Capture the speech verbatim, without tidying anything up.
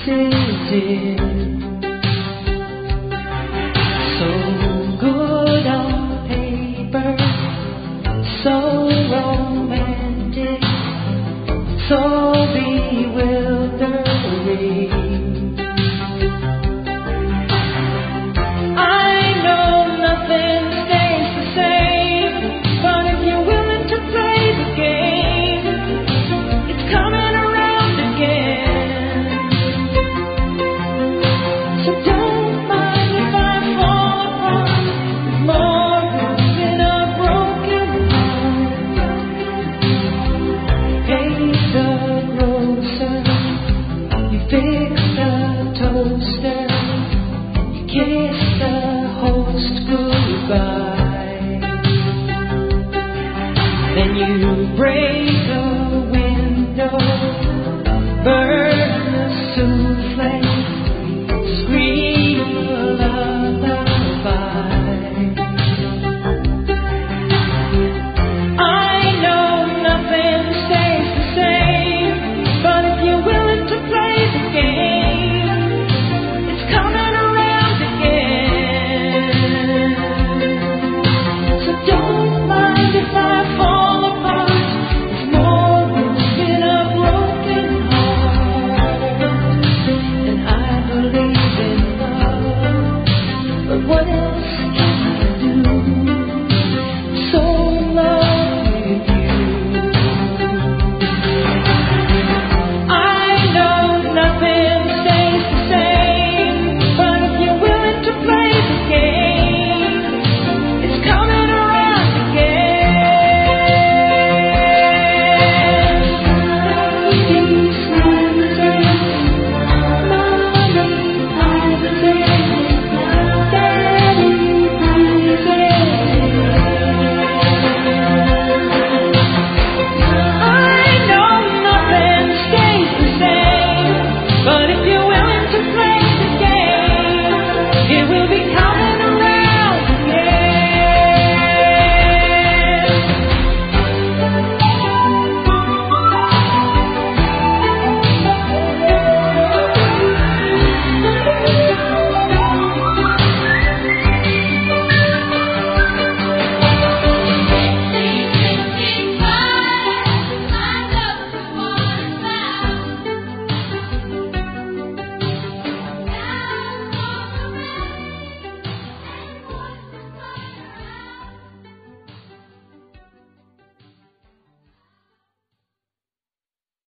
printed. So good on paper, so romantic, so bewildering. I know nothing stays the same, but if you're willing to play the game, it's coming around again. So don't mind if I fall apart. There's more room in a broken heart. Hey, the grocer, you fix the toaster, you kiss the host goodbye. Then you break the window, burn